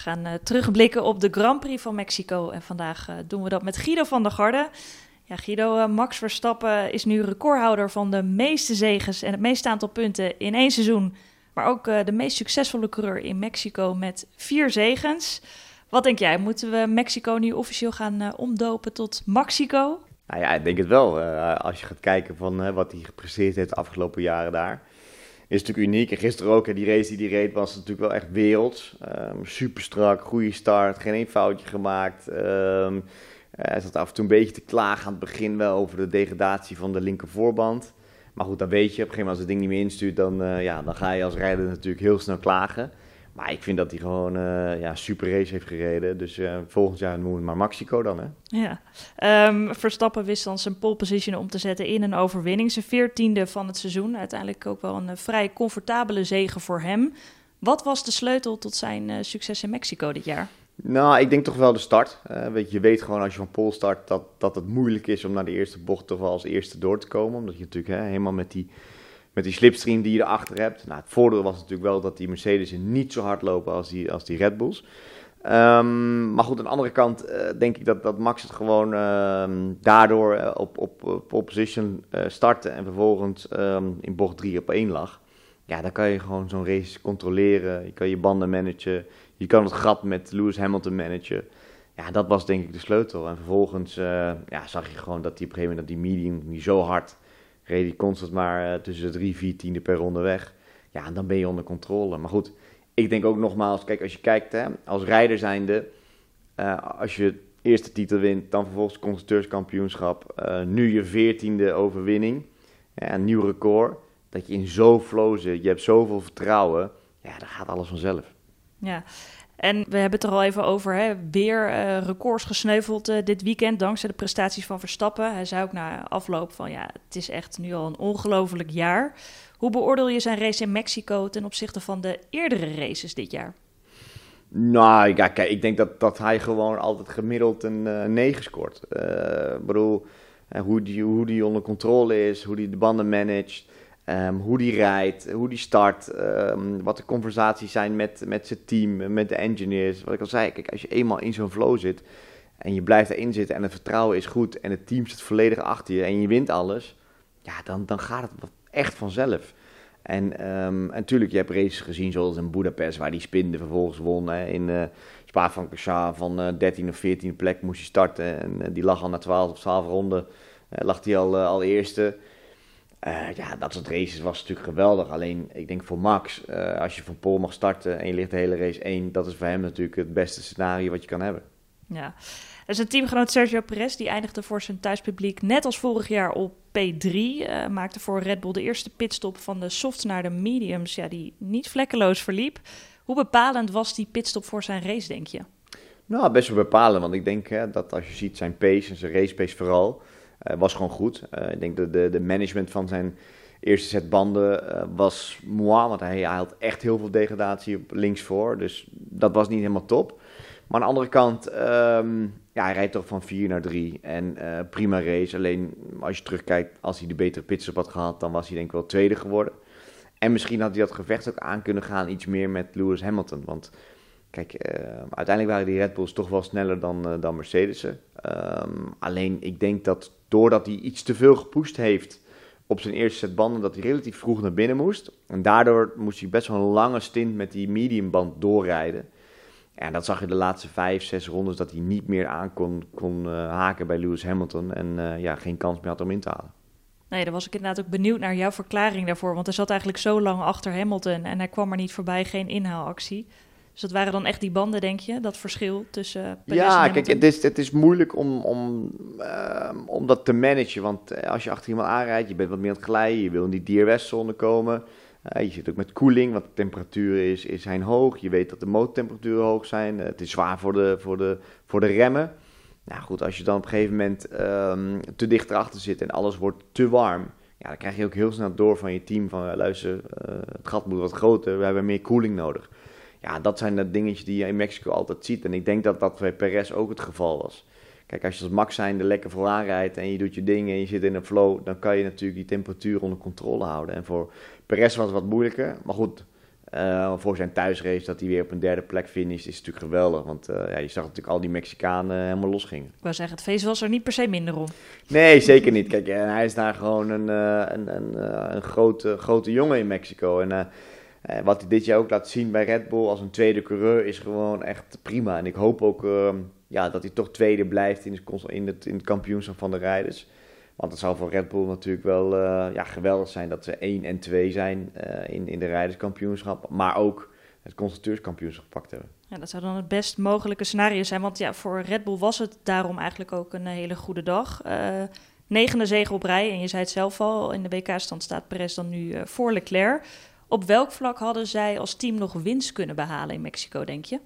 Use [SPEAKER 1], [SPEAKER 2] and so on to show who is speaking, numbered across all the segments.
[SPEAKER 1] gaan terugblikken op de Grand Prix van Mexico. En vandaag doen we dat met Guido van der Garde. Ja, Guido, Max Verstappen is nu recordhouder van de meeste zegens en het meeste aantal punten in 1 seizoen. Maar ook de meest succesvolle coureur in Mexico met 4 zegens. Wat denk jij, moeten we Mexico nu officieel gaan omdopen tot Maxico?
[SPEAKER 2] Nou ja, ik denk het wel. Als je gaat kijken van wat hij gepresteerd heeft de afgelopen jaren daar. Is natuurlijk uniek. En gisteren ook, die race die hij reed was natuurlijk wel echt werelds. Super strak, goede start, geen één foutje gemaakt. Hij zat af en toe een beetje te klagen aan het begin wel over de degradatie van de linker voorband. Maar goed, dan weet je, op een gegeven moment als het ding niet meer instuurt, dan ga je als rijder natuurlijk heel snel klagen. Maar ik vind dat hij gewoon super race heeft gereden. Dus volgend jaar moet het maar Mexico dan, hè?
[SPEAKER 1] Ja. Verstappen wist dan zijn pole position om te zetten in een overwinning. Zijn 14e van het seizoen. Uiteindelijk ook wel een vrij comfortabele zege voor hem. Wat was de sleutel tot zijn succes in Mexico dit jaar?
[SPEAKER 2] Nou, ik denk toch wel de start. Je weet gewoon als je van pole start dat het moeilijk is om naar de eerste bocht toch wel als eerste door te komen. Omdat je natuurlijk helemaal met die slipstream die je erachter hebt. Nou, het voordeel was natuurlijk wel dat die Mercedes niet zo hard lopen als die Red Bulls. Maar goed, aan de andere kant denk ik dat Max het gewoon daardoor op pole position startte en vervolgens in bocht 3 op 1 lag. Ja, dan kan je gewoon zo'n race controleren. Je kan je banden managen. Je kan het gat met Lewis Hamilton managen. Ja, dat was denk ik de sleutel. En vervolgens zag je gewoon dat hij op een gegeven moment die medium niet zo hard reed. Die constant maar tussen de 3-4 tiende per ronde weg. Ja, en dan ben je onder controle. Maar goed, ik denk ook nogmaals, kijk, als je kijkt als rijder zijnde, als je eerste titel wint, dan vervolgens het constructeurskampioenschap, nu je 14e overwinning, een nieuw record, dat je in zo'n flow zit, je hebt zoveel vertrouwen, ja, dan gaat alles vanzelf.
[SPEAKER 1] Ja, en we hebben het er al even over, weer records gesneuveld dit weekend dankzij de prestaties van Verstappen. Hij zei ook na afloop van het is echt nu al een ongelooflijk jaar. Hoe beoordeel je zijn race in Mexico ten opzichte van de eerdere races dit jaar?
[SPEAKER 2] Nou ja, kijk, ik denk dat hij gewoon altijd gemiddeld een 9 scoort. Ik bedoel, hoe die onder controle is, hoe die de banden managt. Hoe die rijdt, hoe die start, wat de conversaties zijn met zijn team, met de engineers. Wat ik al zei, kijk, als je eenmaal in zo'n flow zit en je blijft erin zitten en het vertrouwen is goed en het team zit volledig achter je en je wint alles, ja, dan gaat het echt vanzelf. En natuurlijk, je hebt races gezien zoals in Budapest, waar die spinde vervolgens won. In Spa-Francorchamps van 13e of 14e plek moest hij starten en die lag al na 12 of 12 ronden, lag hij al eerste. Dat soort races was natuurlijk geweldig. Alleen, ik denk voor Max, als je van pole mag starten en je ligt de hele race 1, dat is voor hem natuurlijk het beste scenario wat je kan hebben.
[SPEAKER 1] Ja, en zijn teamgenoot Sergio Perez, die eindigde voor zijn thuispubliek net als vorig jaar op P3. Maakte voor Red Bull de eerste pitstop van de softs naar de mediums, die niet vlekkeloos verliep. Hoe bepalend was die pitstop voor zijn race, denk je?
[SPEAKER 2] Nou, best wel bepalend, want ik denk dat als je ziet zijn pace en zijn race pace vooral, was gewoon goed. Ik denk dat de management van zijn eerste set banden was moi, want hij had echt heel veel degradatie op links voor. Dus dat was niet helemaal top. Maar aan de andere kant, hij rijdt toch van 4 naar 3 en prima race. Alleen als je terugkijkt, als hij de betere pitstop had gehad, dan was hij denk ik wel tweede geworden. En misschien had hij dat gevecht ook aan kunnen gaan iets meer met Lewis Hamilton, want kijk, uiteindelijk waren die Red Bulls toch wel sneller dan Mercedes'en. Alleen ik denk dat doordat hij iets te veel gepusht heeft op zijn eerste set banden, dat hij relatief vroeg naar binnen moest. En daardoor moest hij best wel een lange stint met die mediumband doorrijden. En dat zag je de laatste 5, 6 rondes, dat hij niet meer aan kon haken bij Lewis Hamilton. En geen kans meer had om in te halen.
[SPEAKER 1] Nee, daar was ik inderdaad ook benieuwd naar jouw verklaring daarvoor. Want hij zat eigenlijk zo lang achter Hamilton en hij kwam er niet voorbij, geen inhaalactie. Dus dat waren dan echt die banden, denk je? Dat verschil tussen Perez en Hamilton?
[SPEAKER 2] Kijk, het is moeilijk om dat te managen. Want als je achter iemand aanrijdt, je bent wat meer aan het glijden. Je wil in die DRS-zone komen. Je zit ook met koeling, want de temperaturen zijn hoog. Je weet dat de motortemperaturen hoog zijn. Het is zwaar voor de remmen. Nou goed, als je dan op een gegeven moment te dicht erachter zit en alles wordt te warm, ja, dan krijg je ook heel snel door van je team van luister, het gat moet wat groter, we hebben meer koeling nodig. Ja, dat zijn de dingetjes die je in Mexico altijd ziet. En ik denk dat dat bij Perez ook het geval was. Kijk, als je als Max zijnde lekker vooraan rijdt en je doet je dingen en je zit in een flow, dan kan je natuurlijk die temperatuur onder controle houden. En voor Perez was het wat moeilijker. Maar goed, Voor zijn thuisrace dat hij weer op een derde plek finisht is natuurlijk geweldig. Want je zag natuurlijk al die Mexicanen helemaal losgingen. Ik
[SPEAKER 1] wou zeggen, het feest was er niet per se minder om.
[SPEAKER 2] Nee, zeker niet. Kijk, hij is daar gewoon een grote jongen in Mexico. En wat hij dit jaar ook laat zien bij Red Bull als een tweede coureur is gewoon echt prima. En ik hoop ook dat hij toch tweede blijft in het kampioenschap van de rijders. Want het zou voor Red Bull natuurlijk wel geweldig zijn dat ze 1 en 2 zijn in de rijderskampioenschap. Maar ook het constructeurskampioenschap gepakt hebben.
[SPEAKER 1] Ja, dat zou dan het best mogelijke scenario zijn. Want ja, voor Red Bull was het daarom eigenlijk ook een hele goede dag. 9e zege op rij. En je zei het zelf al, in de WK-stand staat Perez dan nu voor Leclerc. Op welk vlak hadden zij als team nog winst kunnen behalen in Mexico, denk je?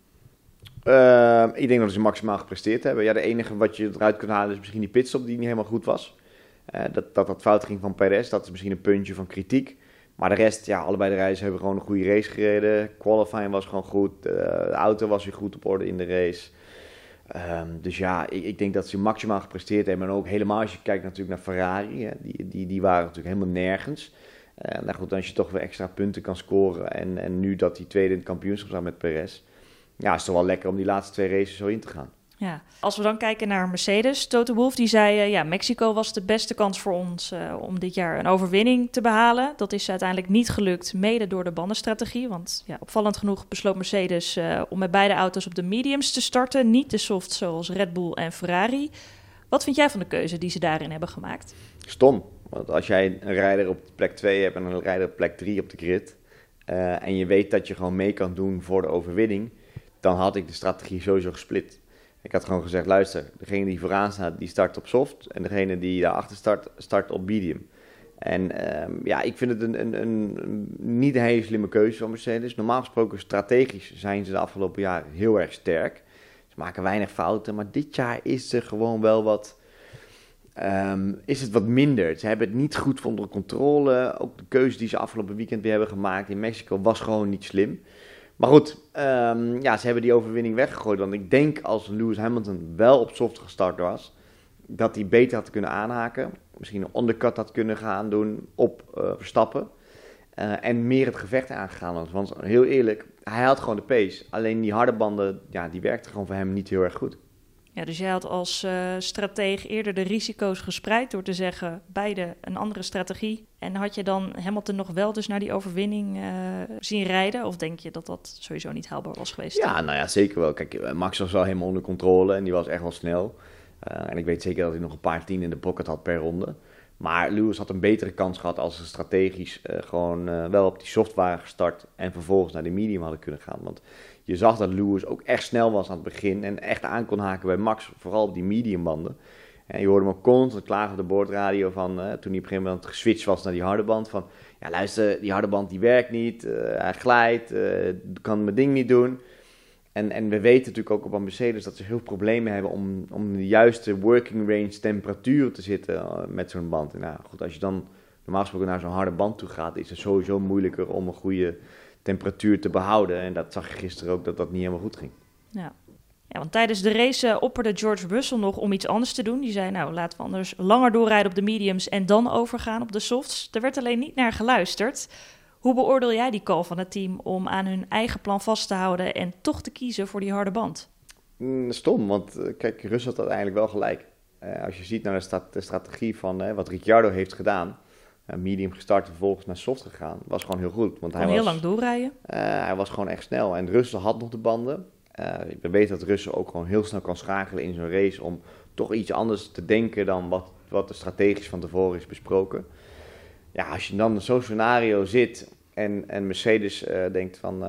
[SPEAKER 2] Ik denk dat ze maximaal gepresteerd hebben. Ja, de enige wat je eruit kunt halen is misschien die pitstop die niet helemaal goed was. Dat fout ging van Perez, dat is misschien een puntje van kritiek. Maar de rest, allebei de rijders hebben gewoon een goede race gereden. Qualifying was gewoon goed. De auto was weer goed op orde in de race. Dus ik denk dat ze maximaal gepresteerd hebben. En ook helemaal als je kijkt natuurlijk naar Ferrari. Hè, die waren natuurlijk helemaal nergens. Goed, als je toch weer extra punten kan scoren. En nu dat die tweede in het kampioenschap staat met Perez. Ja, is toch wel lekker om die laatste 2 races zo in te gaan.
[SPEAKER 1] Ja, als we dan kijken naar Mercedes, Toto Wolff die zei... Mexico was de beste kans voor ons om dit jaar een overwinning te behalen. Dat is uiteindelijk niet gelukt, mede door de bandenstrategie. Want opvallend genoeg besloot Mercedes om met beide auto's op de mediums te starten. Niet de softs zoals Red Bull en Ferrari. Wat vind jij van de keuze die ze daarin hebben gemaakt?
[SPEAKER 2] Stom, want als jij een rijder op plek 2 hebt en een rijder op plek 3 op de grid... en je weet dat je gewoon mee kan doen voor de overwinning... dan had ik de strategie sowieso gesplit. Ik had gewoon gezegd, luister, degene die vooraan staat, die start op soft. En degene die daarachter start op medium. En ik vind het een niet een hele slimme keuze van Mercedes. Normaal gesproken strategisch zijn ze de afgelopen jaren heel erg sterk. Ze maken weinig fouten, maar dit jaar is er gewoon wel wat... is het wat minder. Ze hebben het niet goed onder controle. Ook de keuze die ze afgelopen weekend weer hebben gemaakt in Mexico was gewoon niet slim. Maar goed, ze hebben die overwinning weggegooid. Want ik denk als Lewis Hamilton wel op soft gestart was, dat hij beter had kunnen aanhaken. Misschien een undercut had kunnen gaan doen op Verstappen. En meer het gevecht aangegaan was. Want heel eerlijk, hij had gewoon de pace. Alleen die harde banden, die werkten gewoon voor hem niet heel erg goed.
[SPEAKER 1] Ja, dus jij had als stratege eerder de risico's gespreid door te zeggen, beide een andere strategie. En had je dan Hamilton nog wel dus naar die overwinning zien rijden? Of denk je dat dat sowieso niet haalbaar was geweest?
[SPEAKER 2] Ja, zeker wel. Kijk, Max was wel helemaal onder controle en die was echt wel snel. En ik weet zeker dat hij nog een paar 10 in de pocket had per ronde. Maar Lewis had een betere kans gehad als ze strategisch gewoon wel op die soft waren gestart en vervolgens naar de medium hadden kunnen gaan. Want je zag dat Lewis ook echt snel was aan het begin en echt aan kon haken bij Max, vooral op die mediumbanden. En je hoorde hem ook constant klagen op de boordradio van, toen hij op een gegeven moment geswitcht was naar die harde band, van ja luister, die harde band die werkt niet, hij glijdt, kan mijn ding niet doen. En we weten natuurlijk ook op Mercedes dat ze heel veel problemen hebben om de juiste working range temperatuur te zitten met zo'n band. En goed, als je dan normaal gesproken naar zo'n harde band toe gaat, is het sowieso moeilijker om een goede temperatuur te behouden. En dat zag je gisteren ook, dat niet helemaal goed ging.
[SPEAKER 1] Ja, want tijdens de race opperde George Russell nog om iets anders te doen. Die zei, laten we anders langer doorrijden op de mediums en dan overgaan op de softs. Er werd alleen niet naar geluisterd. Hoe beoordeel jij die call van het team om aan hun eigen plan vast te houden en toch te kiezen voor die harde band?
[SPEAKER 2] Stom, want kijk, Russell had uiteindelijk wel gelijk. Als je ziet naar de strategie van wat Ricciardo heeft gedaan, medium gestart en vervolgens naar soft gegaan, was gewoon heel goed. Want hij
[SPEAKER 1] heel lang doorrijden.
[SPEAKER 2] Hij was gewoon echt snel en Russell had nog de banden. We weten dat Russell ook gewoon heel snel kan schakelen in zo'n race om toch iets anders te denken dan wat er strategisch van tevoren is besproken. Ja, als je dan in zo'n scenario zit en Mercedes denkt van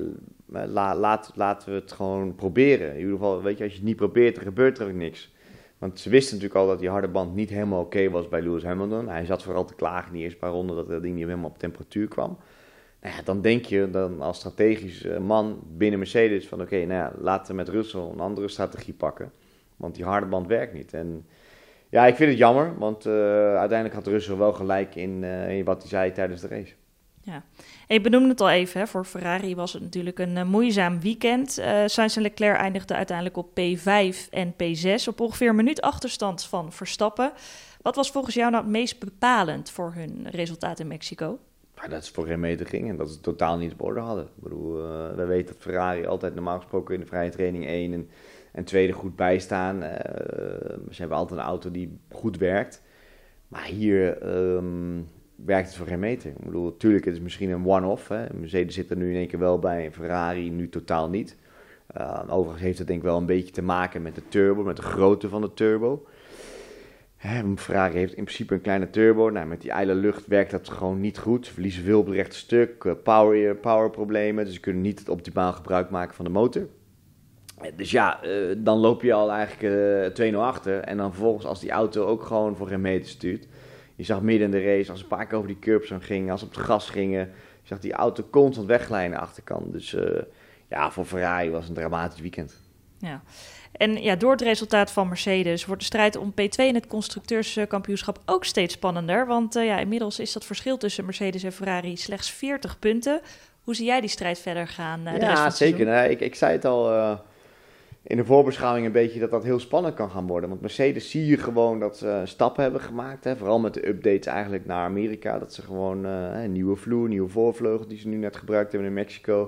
[SPEAKER 2] laten we het gewoon proberen. In ieder geval, weet je, als je het niet probeert, dan gebeurt er ook niks. Want ze wisten natuurlijk al dat die harde band niet helemaal oké was bij Lewis Hamilton. Hij zat vooral te klagen in die eerste paar ronden dat ding niet helemaal op temperatuur kwam. Dan denk je dan als strategisch man binnen Mercedes van laten we met Russell een andere strategie pakken. Want die harde band werkt niet. En ja, ik vind het jammer, want uiteindelijk had Russell wel gelijk in wat hij zei tijdens de race.
[SPEAKER 1] Ja, en je benoemde het al even, hè. Voor Ferrari was het natuurlijk een moeizaam weekend. Sainz en Leclerc eindigden uiteindelijk op P5 en P6 op ongeveer een minuut achterstand van Verstappen. Wat was volgens jou nou het meest bepalend voor hun resultaat in Mexico?
[SPEAKER 2] Ja, dat ze voor geen meter ging en dat ze het totaal niet op orde hadden. Ik bedoel, we weten dat Ferrari altijd normaal gesproken in de vrije training 1 en 2 er goed bij staan. Ze hebben altijd een auto die goed werkt. Maar hier werkt het voor geen meter. Ik bedoel, natuurlijk, het is misschien een one-off. Hè. Mercedes zit er nu in één keer wel bij, Ferrari nu totaal niet. Overigens heeft het denk ik wel een beetje te maken met de turbo, met de grootte van de turbo. Ferrari heeft in principe een kleine turbo. Nou, met die ijle lucht werkt dat gewoon niet goed. Ze verliezen veel op het rechte stuk, power problemen. Dus ze kunnen niet het optimaal gebruik maken van de motor. Dus ja, dan loop je al eigenlijk 2-0 achter. En dan vervolgens als die auto ook gewoon voor geen meter stuurt. Je zag midden in de race, als ze een paar keer over die curbs gingen, als ze op het gas gingen. Je zag die auto constant wegglijden aan de achterkant. Dus ja, voor Ferrari was het een dramatisch weekend.
[SPEAKER 1] Ja. En ja, door het resultaat van Mercedes wordt de strijd om P2 in het constructeurskampioenschap ook steeds spannender. Want inmiddels is dat verschil tussen Mercedes en Ferrari slechts 40 punten. Hoe zie jij die strijd verder gaan?
[SPEAKER 2] Ja, zeker. Ik zei het al in de voorbeschouwing een beetje dat dat heel spannend kan gaan worden. Want Mercedes zie je gewoon dat ze stappen hebben gemaakt. Hè? Vooral met de updates eigenlijk naar Amerika. Dat ze gewoon een nieuwe vloer, nieuwe voorvleugel die ze nu net gebruikt hebben in Mexico.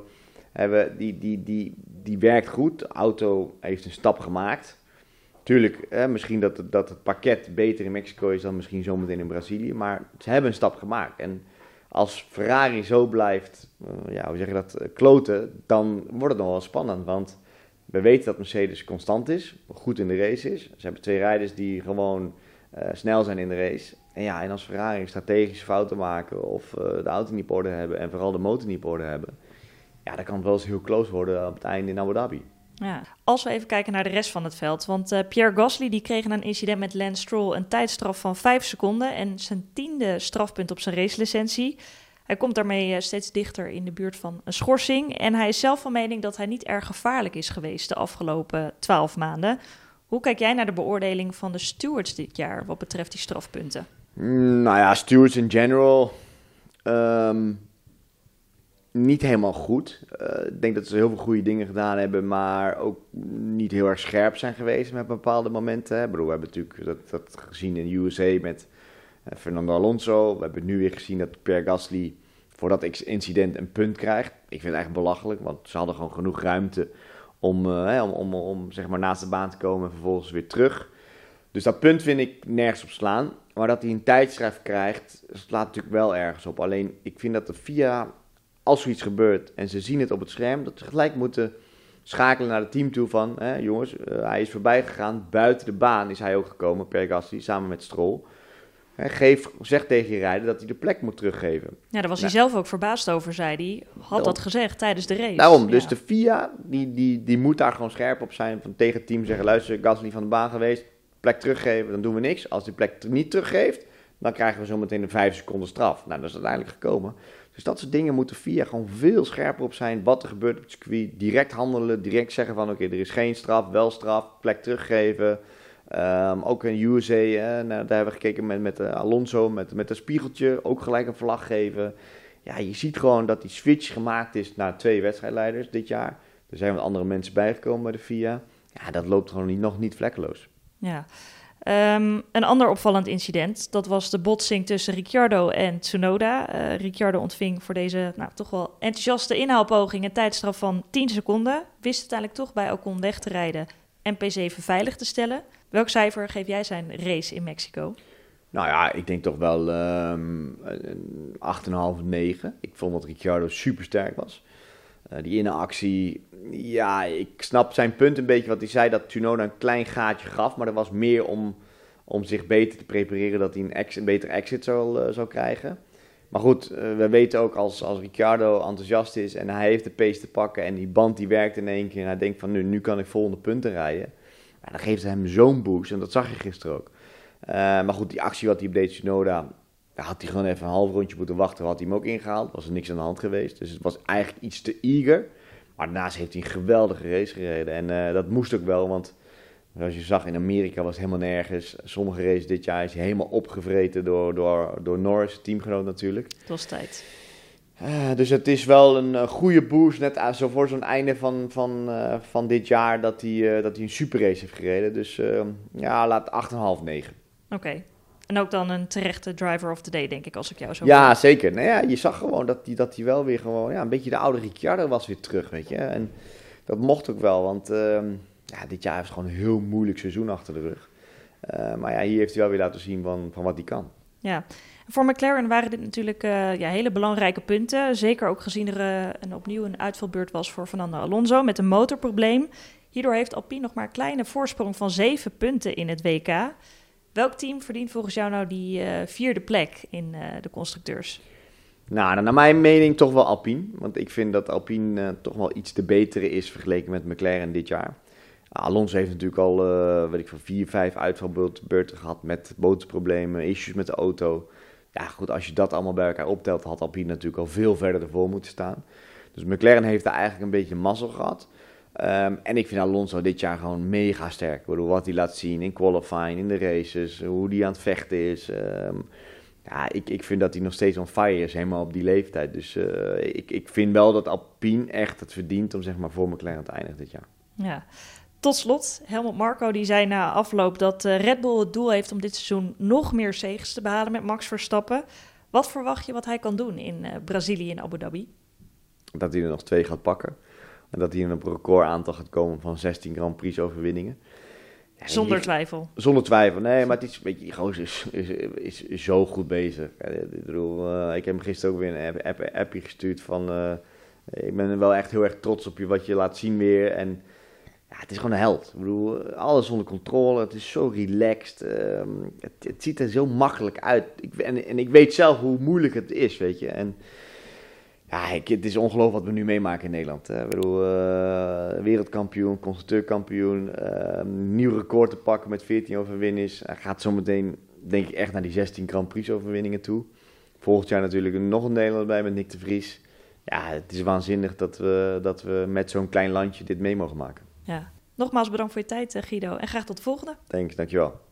[SPEAKER 2] Die werkt goed. De auto heeft een stap gemaakt. Tuurlijk, misschien dat het pakket beter in Mexico is dan misschien zometeen in Brazilië. Maar ze hebben een stap gemaakt. En als Ferrari zo blijft, hoe zeg je dat, kloten, dan wordt het nog wel spannend. Want we weten dat Mercedes constant is, goed in de race is. Ze hebben 2 rijders die gewoon snel zijn in de race. En als Ferrari strategische fouten maken of de auto niet op orde hebben en vooral de motor niet op orde hebben, ja, dan kan het wel eens heel close worden op het einde in Abu Dhabi.
[SPEAKER 1] Ja. Als we even kijken naar de rest van het veld. Want Pierre Gasly die kreeg na een incident met Lance Stroll een tijdstraf van 5 seconden... en zijn 10e strafpunt op zijn racelicentie. Hij komt daarmee steeds dichter in de buurt van een schorsing. En hij is zelf van mening dat hij niet erg gevaarlijk is geweest de afgelopen 12 maanden. Hoe kijk jij naar de beoordeling van de stewards dit jaar wat betreft die strafpunten?
[SPEAKER 2] Nou ja, stewards in general niet helemaal goed. Ik denk dat ze heel veel goede dingen gedaan hebben, maar ook niet heel erg scherp zijn geweest met bepaalde momenten. Ik bedoel, we hebben natuurlijk dat gezien in USA met Fernando Alonso. We hebben nu weer gezien dat Pierre Gasly voor dat incident een punt krijgt. Ik vind het eigenlijk belachelijk, want ze hadden gewoon genoeg ruimte om zeg maar naast de baan te komen en vervolgens weer terug. Dus dat punt vind ik nergens op slaan. Maar dat hij een tijdstraf krijgt, slaat natuurlijk wel ergens op. Alleen, ik vind dat de FIA, als zoiets gebeurt en ze zien het op het scherm, dat ze gelijk moeten schakelen naar het team toe van, jongens, hij is voorbij gegaan. Buiten de baan is hij ook gekomen, Pierre Gasly, samen met Stroll. Zeg tegen je rijder dat hij de plek moet teruggeven.
[SPEAKER 1] Ja, daar was hij zelf ook verbaasd over, zei hij. Had dat gezegd tijdens de race.
[SPEAKER 2] Daarom, dus de FIA, die moet daar gewoon scherp op zijn. Van tegen het team zeggen, luister, Gasly van de baan geweest, plek teruggeven, dan doen we niks. Als die plek niet teruggeeft, dan krijgen we zo meteen een 5 seconden straf. Nou, dat is uiteindelijk gekomen. Dus dat soort dingen moet de FIA gewoon veel scherper op zijn. Wat er gebeurt op het circuit, direct handelen, direct zeggen van, oké, er is geen straf, wel straf, plek teruggeven. Ook in USA, daar hebben we gekeken met Alonso, met een spiegeltje, ook gelijk een vlag geven. Ja, je ziet gewoon dat die switch gemaakt is naar 2 wedstrijdleiders dit jaar. Er zijn wat andere mensen bijgekomen bij de FIA. Ja, dat loopt gewoon nog niet vlekkeloos.
[SPEAKER 1] Ja. Een ander opvallend incident, dat was de botsing tussen Ricciardo en Tsunoda. Ricciardo ontving voor deze toch wel enthousiaste inhaalpoging een tijdstraf van 10 seconden. Wist uiteindelijk toch bij Ocon weg te rijden en P7 veilig te stellen. Welk cijfer geef jij zijn race in Mexico?
[SPEAKER 2] Nou ja, ik denk toch wel 8,5, 9. Ik vond dat Ricciardo super sterk was. Die inactie, ja, ik snap zijn punt een beetje. Wat hij zei, dat Tsunoda een klein gaatje gaf. Maar dat was meer om zich beter te prepareren dat hij een beter exit zou krijgen. Maar goed, we weten ook als Ricciardo enthousiast is en hij heeft de pace te pakken. En die band die werkt in één keer. En hij denkt van nu kan ik volgende punten rijden. Ja, dan geeft het hem zo'n boost. En dat zag je gisteren ook. Maar goed, die actie wat hij op deed, Tsunoda, had hij gewoon even een half rondje moeten wachten. Had hij hem ook ingehaald. Was er niks aan de hand geweest. Dus het was eigenlijk iets te eager. Maar daarnaast heeft hij een geweldige race gereden. En dat moest ook wel, want zoals je zag in Amerika was het helemaal nergens. Sommige races dit jaar is hij helemaal opgevreten door Norris, teamgenoot natuurlijk.
[SPEAKER 1] Het was tijd.
[SPEAKER 2] Dus het is wel een goede boost, net zo voor zo'n einde van dit jaar, dat hij een superrace heeft gereden. Dus laat 8,5, 9.
[SPEAKER 1] Oké. En ook dan een terechte driver of the day, denk ik, als ik jou zo
[SPEAKER 2] Ja,
[SPEAKER 1] hoor.
[SPEAKER 2] zeker. Nou ja, je zag gewoon dat hij wel weer gewoon, ja, een beetje de oude Ricciardo was weer terug, weet je. En dat mocht ook wel, want dit jaar is gewoon een heel moeilijk seizoen achter de rug. Maar ja, hier heeft hij wel weer laten zien van wat hij kan.
[SPEAKER 1] Ja, voor McLaren waren dit natuurlijk hele belangrijke punten. Zeker ook gezien er opnieuw een uitvalbeurt was voor Fernando Alonso met een motorprobleem. Hierdoor heeft Alpine nog maar een kleine voorsprong van 7 punten in het WK. Welk team verdient volgens jou nou die 4e plek in de constructeurs?
[SPEAKER 2] Nou, naar mijn mening toch wel Alpine. Want ik vind dat Alpine toch wel iets te betere is vergeleken met McLaren dit jaar. Alonso heeft natuurlijk al, 4, 5 uitvalbeurten gehad met motorproblemen, issues met de auto. Ja, goed, als je dat allemaal bij elkaar optelt, had Alpine natuurlijk al veel verder ervoor moeten staan. Dus McLaren heeft daar eigenlijk een beetje mazzel gehad. En ik vind Alonso dit jaar gewoon mega sterk. Ik bedoel, wat hij laat zien in qualifying, in de races, hoe hij aan het vechten is. Ik vind dat hij nog steeds on fire is, helemaal op die leeftijd. Dus ik vind wel dat Alpine echt het verdient om zeg maar voor McLaren te eindigen dit jaar.
[SPEAKER 1] Ja. Tot slot, Helmut Marko die zei na afloop dat Red Bull het doel heeft om dit seizoen nog meer zeges te behalen met Max Verstappen. Wat verwacht je wat hij kan doen in Brazilië en Abu Dhabi?
[SPEAKER 2] Dat hij er nog 2 gaat pakken. En dat hij in een record aantal gaat komen van 16 Grand Prix overwinningen. Ja,
[SPEAKER 1] Zonder twijfel.
[SPEAKER 2] Zonder twijfel, nee, maar het is, weet je, die gozer is zo goed bezig. Ik bedoel, ik heb hem gisteren ook weer een appje gestuurd van... ik ben wel echt heel erg trots op je, wat je laat zien weer. En ja, het is gewoon een held. Ik bedoel, alles onder controle, het is zo relaxed. Het ziet er zo makkelijk uit. En ik weet zelf hoe moeilijk het is, weet je. En ja, het is ongelooflijk wat we nu meemaken in Nederland. Ik bedoel, wereldkampioen, constructeurkampioen, nieuw record te pakken met 14 overwinningen. Hij gaat zometeen, denk ik, echt naar die 16 Grand Prix overwinningen toe. Volgend jaar natuurlijk nog een Nederlander bij met Nick de Vries. Ja, het is waanzinnig dat we met zo'n klein landje dit mee mogen maken.
[SPEAKER 1] Ja. Nogmaals bedankt voor je tijd, Guido. En graag tot de volgende.
[SPEAKER 2] Dankjewel.